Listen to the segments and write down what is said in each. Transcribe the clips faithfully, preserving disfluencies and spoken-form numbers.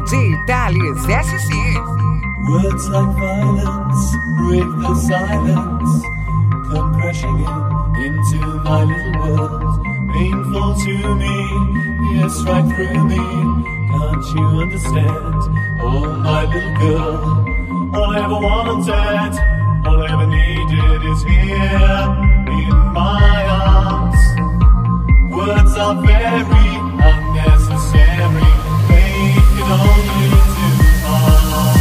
D J Thales S C. Words like violence break the silence, come crashing in into my little world. Painful to me, yes, right through me. Can't you understand? Oh, my little girl. All I ever wanted, all I ever needed is here in my arms. Words are very unnecessary, they can only do harm.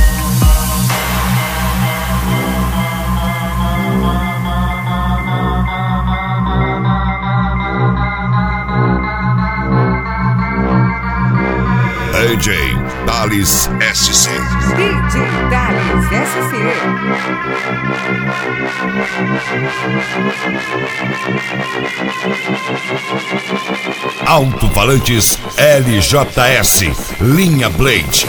D J Thales S C. D J Thales S C. Alto-falantes L J S, linha Blade.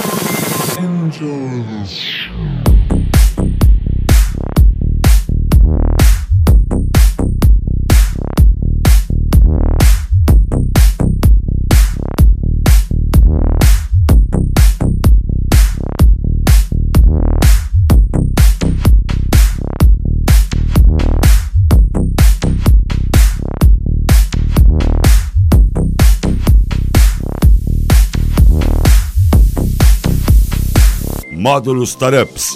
Módulos Tarups.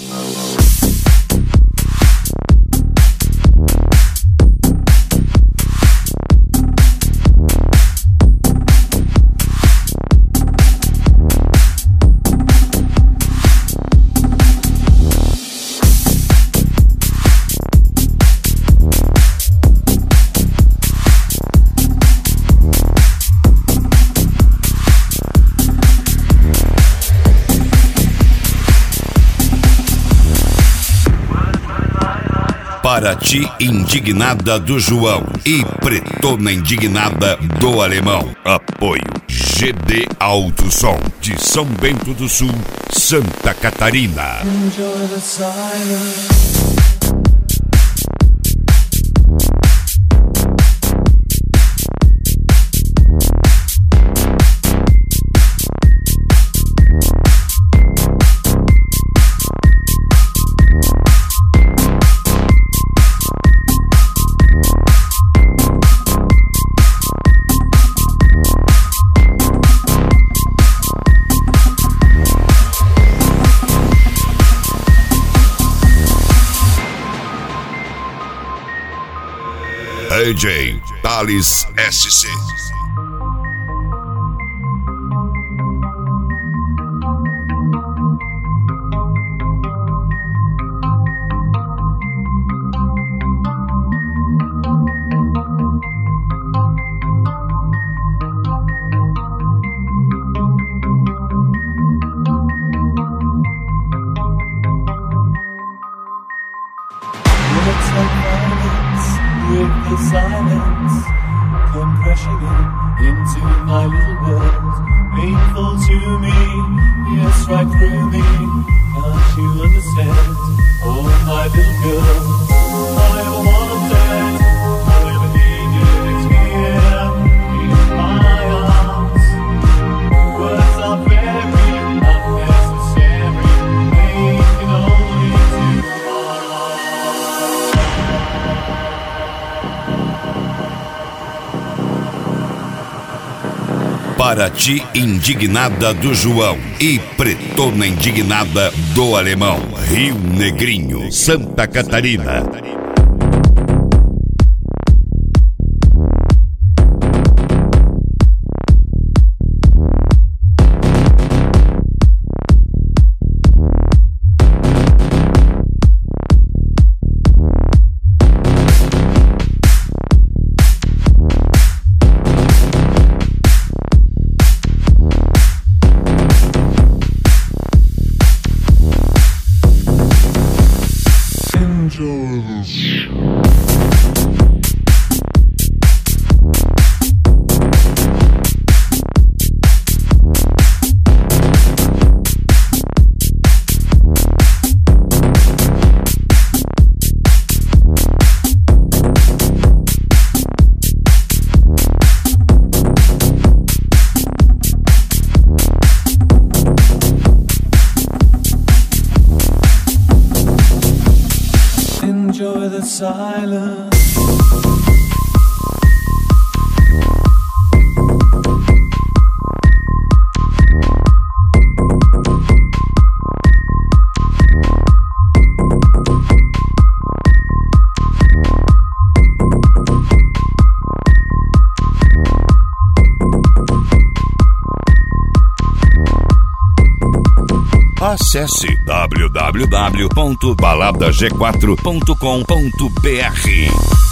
Paraty indignada do João e Pretona indignada do Alemão. Apoio G D Alto Som de São Bento do Sul, Santa Catarina. Enjoy the silence. D J Thales S C. With the silence, come crashing in into my little world. Painful to me, yes, right through me. Can't you understand? Oh, my little girl. All I ever wanted, all I ever needed is here in my arms. Words are very unnecessary, they can only do harm. Paraty indignada do João e Pretona indignada do Alemão. Rio Negrinho, Santa Catarina. Enjoy this. silence. Acesse w w w ponto balada g quatro ponto com ponto b r.